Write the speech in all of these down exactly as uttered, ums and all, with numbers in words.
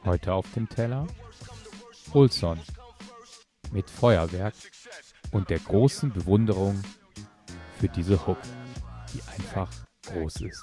Heute auf dem Teller Olson mit Feuerwerk und der großen Bewunderung für diese Hook, die einfach groß ist.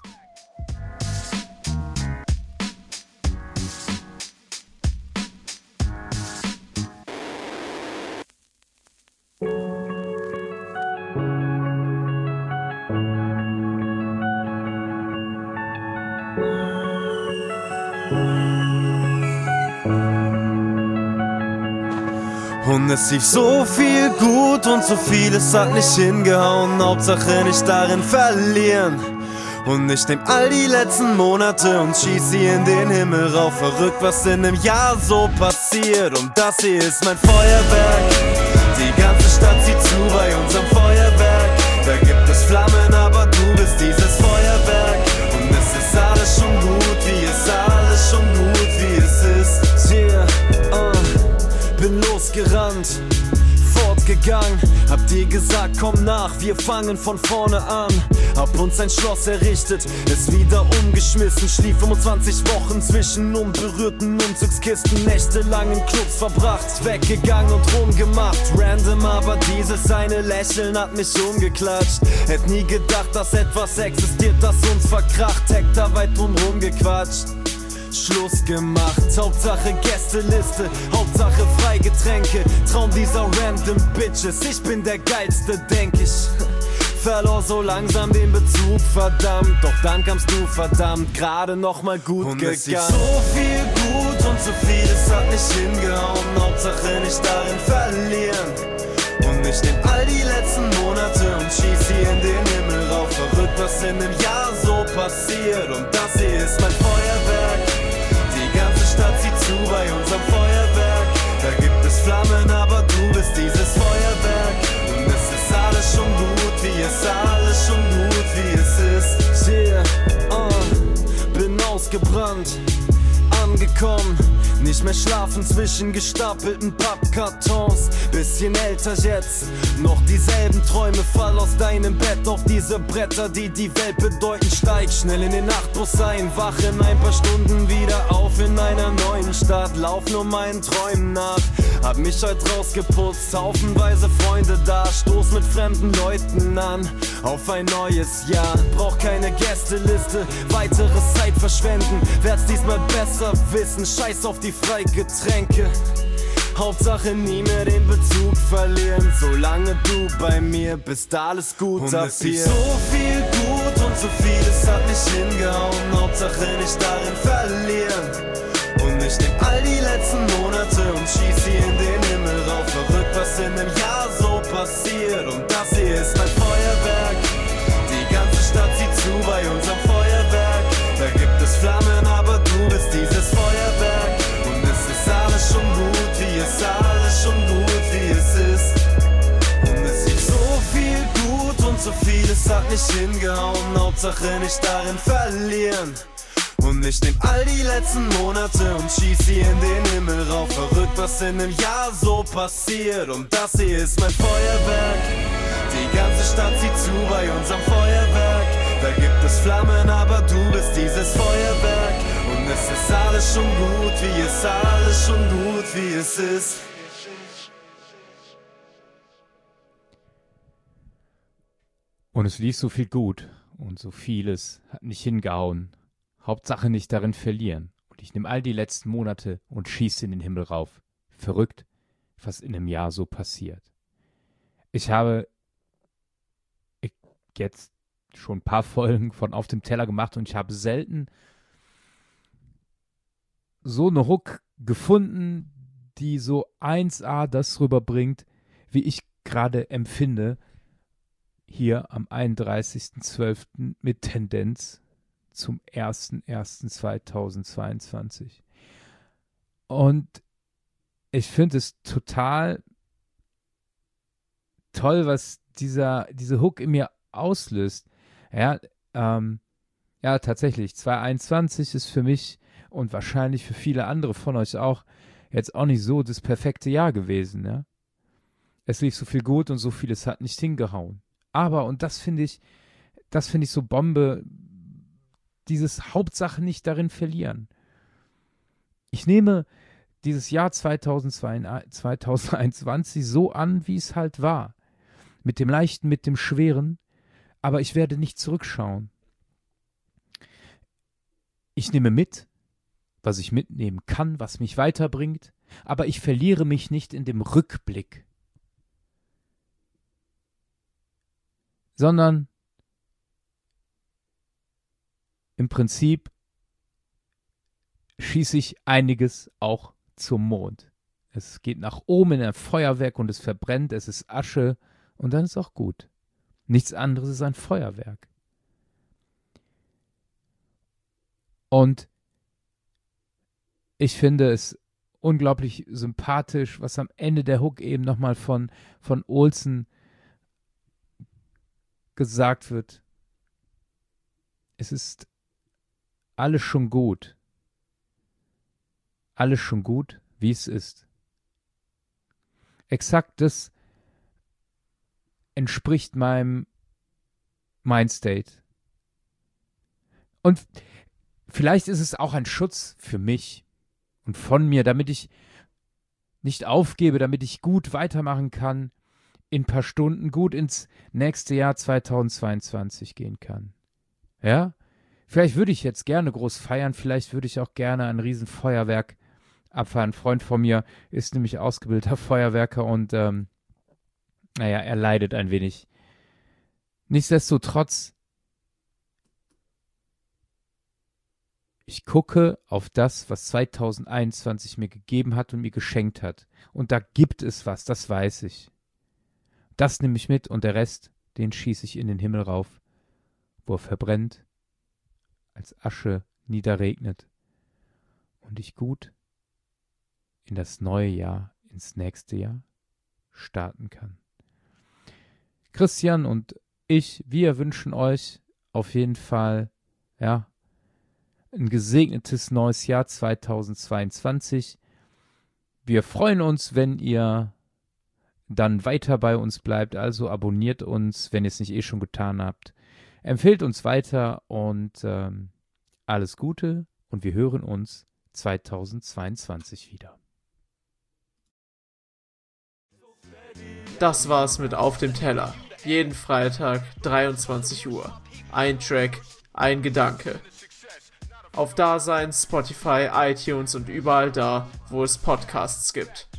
Und es lief so viel gut und so vieles hat nicht hingehauen. Hauptsache nicht darin verlieren. Und ich nehm all die letzten Monate und schieß sie in den Himmel rauf. Verrückt, was in einem Jahr so passiert. Und das hier ist mein Feuerwerk. Die ganze Stadt sieht zu bei unserem Feuerwerk. Da gibt es Flammen, aber du bist dieses Feuerwerk. Und es ist alles schon gut, wie es alles schon gut, wie es ist. Yeah, uh. Bin losgerannt, fortgegangen, hab dir gesagt, komm nach, wir fangen von vorne an. Hab uns ein Schloss errichtet, es wieder umgeschmissen, schlief fünfundzwanzig Wochen zwischen unberührten Umzugskisten, nächtelang in Clubs verbracht, weggegangen und rumgemacht. Random, aber dieses eine Lächeln hat mich umgeklatscht. Hätt nie gedacht, dass etwas existiert, das uns verkracht, hektarweit drumrum gequatscht. Schluss gemacht, Hauptsache Gästeliste, Hauptsache Freigetränke, Traum dieser random Bitches, ich bin der Geilste, denk ich. Verlor so langsam den Bezug, verdammt, doch dann kamst du, verdammt, gerade noch mal gut und gegangen. Es lief so viel gut und so vieles hat nicht hingehauen, Hauptsache nicht darin verlieren. Und ich nehm all die letzten Monate und schieß sie in den Himmel rauf. Verrückt, was in einem Jahr so passiert. Und das hier ist mein Feuerwerk. Die ganze Stadt sieht zu bei unserem Feuerwerk. Da gibt es Flammen, aber du bist dieses Feuerwerk. Und es ist alles schon gut, wie es alles schon gut, wie es ist. Yeah, uh, bin ausgebrannt, angekommen, nicht mehr schlafen zwischen gestapelten Pappkartons. Bisschen älter jetzt, noch dieselben Träume. Fall aus deinem Bett auf diese Bretter, die die Welt bedeuten. Steig schnell in den Nachtbus ein, wach in ein paar Stunden wieder auf in einer neuen Stadt. Lauf nur meinen Träumen nach, hab mich heute rausgeputzt, haufenweise Freunde da. Stoß mit fremden Leuten an, auf ein neues Jahr. Brauch keine Gästeliste, weitere Zeit verschwenden. Werd's diesmal besser wissen, scheiß auf die Freigetränke. Hauptsache nie mehr den Bezug verlieren. Solange du bei mir bist, alles gut und ab hier. Es lief so viel gut und so vieles hat nicht hingehauen. Hauptsache nicht darin verlieren. Und ich nehm all die letzten Monate und schieß sie in den Himmel rauf. Verrückt, was in einem Jahr so passiert. Und das hier ist mein Feuerwerk. Die ganze Stadt sieht zu bei unserem Feuerwerk. Da gibt es Flammen, aber du bist dieses Feuerwerk. Und es ist alles schon gut, wie es alles schon gut, wie es ist. Und es lief so viel gut und so vieles hat nicht hingehauen. Hauptsache nicht darin verlieren. Und ich nehm all die letzten Monate und schieß sie in den Himmel rauf. Verrückt, was in einem Jahr so passiert. Und das hier ist mein Feuerwerk. Die ganze Stadt sieht zu bei unserem Feuerwerk. Da gibt es Flammen, aber du bist dieses Feuerwerk. Und es ist alles schon gut, wie es alles schon gut, wie es ist. Und es lief so viel gut und so vieles hat nicht hingehauen. Hauptsache nicht darin verlieren. Und ich nehme all die letzten Monate und schieße in den Himmel rauf. Verrückt, was in einem Jahr so passiert. Ich habe jetzt schon ein paar Folgen von Auf dem Teller gemacht und ich habe selten so eine Hook gefunden, die so eins a das rüberbringt, wie ich gerade empfinde, hier am einunddreißigsten zwölften mit Tendenz zum ersten ersten zweitausendzweiundzwanzig. Und ich finde es total toll, was dieser, diese Hook in mir auslöst. Ja, ähm, ja, tatsächlich, zweitausendeinundzwanzig ist für mich und wahrscheinlich für viele andere von euch auch jetzt auch nicht so das perfekte Jahr gewesen, ja. Es lief so viel gut und so vieles hat nicht hingehauen. Aber, und das finde ich, das finde ich so Bombe, dieses Hauptsache nicht darin verlieren. ich nehme dieses Jahr zweitausendeinundzwanzig so an, wie es halt war. Mit dem Leichten, mit dem Schweren, aber ich werde nicht zurückschauen. Ich nehme mit, was ich mitnehmen kann, was mich weiterbringt, aber ich verliere mich nicht in dem Rückblick, sondern im Prinzip schieße ich einiges auch zum Mond. Es geht nach oben in ein Feuerwerk und es verbrennt, es ist Asche und dann ist auch gut. Nichts anderes ist ein Feuerwerk. Und ich finde es unglaublich sympathisch, was am Ende der Hook eben nochmal von, von Olsen gesagt wird. Es ist alles schon gut. Alles schon gut, wie es ist. Exakt das entspricht meinem Mindstate. Und vielleicht ist es auch ein Schutz für mich und von mir, damit ich nicht aufgebe, damit ich gut weitermachen kann, in ein paar Stunden gut ins nächste Jahr zweitausendzweiundzwanzig gehen kann. Ja? Vielleicht würde ich jetzt gerne groß feiern, vielleicht würde ich auch gerne ein Riesenfeuerwerk abfahren. Ein Freund von mir ist nämlich ausgebildeter Feuerwerker und ähm, naja, er leidet ein wenig. Nichtsdestotrotz, ich gucke auf das, was zweitausendeinundzwanzig mir gegeben hat und mir geschenkt hat. Und da gibt es was, das weiß ich. Das nehme ich mit und der Rest, den schieße ich in den Himmel rauf, wo er verbrennt, als Asche niederregnet und ich gut in das neue Jahr, ins nächste Jahr starten kann. Christian und ich, wir wünschen euch auf jeden Fall, ja, ein gesegnetes neues Jahr zweitausendzweiundzwanzig. Wir freuen uns, wenn ihr dann weiter bei uns bleibt, also abonniert uns, wenn ihr es nicht eh schon getan habt. Empfehlt uns weiter und ähm, alles Gute und wir hören uns zweitausendzweiundzwanzig wieder. Das war's mit Auf dem Teller. Jeden Freitag, dreiundzwanzig Uhr. Ein Track, ein Gedanke. Auf Dasein, Spotify, iTunes und überall da, wo es Podcasts gibt.